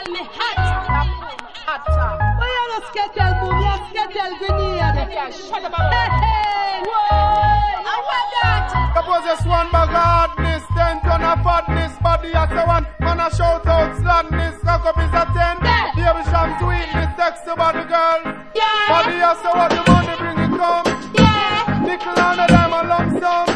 me hot. Why you no skettle boom? You skettle grenade. Shut up. Hey, whoa. I want that. Suppose just one bag of hardness, 10 ton of fatness, body as a one, man a shout out sladness, cock up is a 10. Baby sham sweetness, sexy body girl. Yeah. Body as a what the money bring it come. Yeah. Nickel on a dime a lump sum.